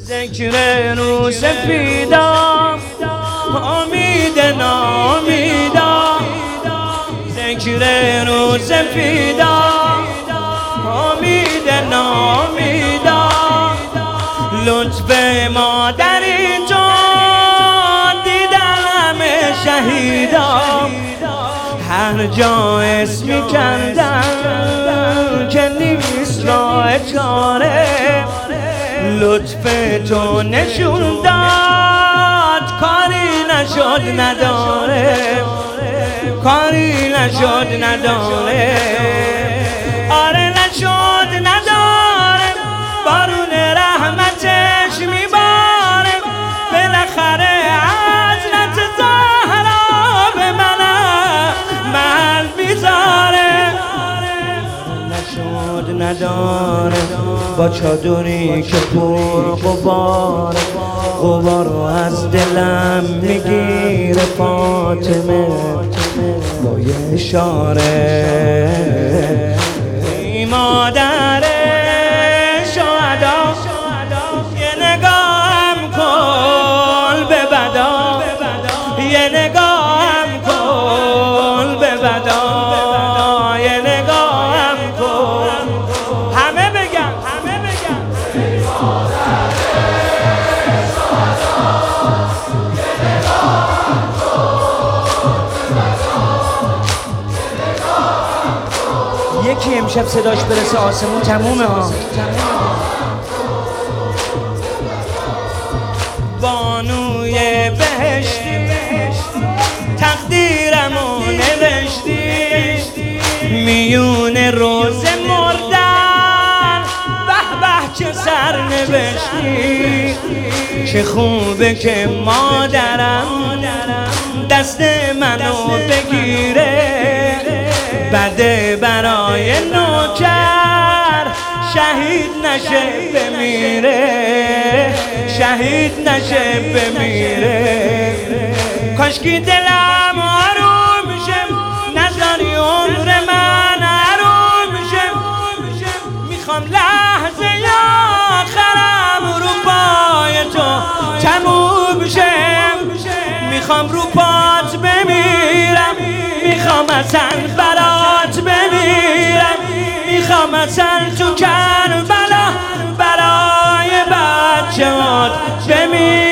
ذکر رو سفیدا امید نامیدا، ذکر رو سفیدا امید نامیدا. لطف ما در اینجا دیدن همه شهیدا، هر جا اسمی کردن که نیست راه چاره. لطف تو نشون داد کاری نشد نداره، کاری نشد نداره، آره نشد نداره. بارون رحمتش میباره بالاخره، حضرت زهرا به من محل میذاره. نشد نداره با چادری که پر غباره، غبارو از دلم میگیره فاطمه با یه اشاره. ای مادر شهدا یه نگاهم کن به بدا، یه نگاهم کن به بدا، یه نگاهم کن. همه بگم یکی امشب صداش برسه آسمون تمومه ها. بانوی بهشتی تقدیرمو نوشتی، میون روز مردن به به چه سر نوشتی. چه خوبه که مادرم دست منو بگیره، بده برای نوکر شهید نشه بمیره، شهید نشه بمیره. کاشکی دلم آروم شه، نذاری عمر من آروم شه. میخوام لحظه آخرم رو پای تو تموم شه، میخوام رو پات بمیرم، میخوام اصلا برات بمیرم، میخوام اصلا تو کربلا برای بچه‌هات بمیرم.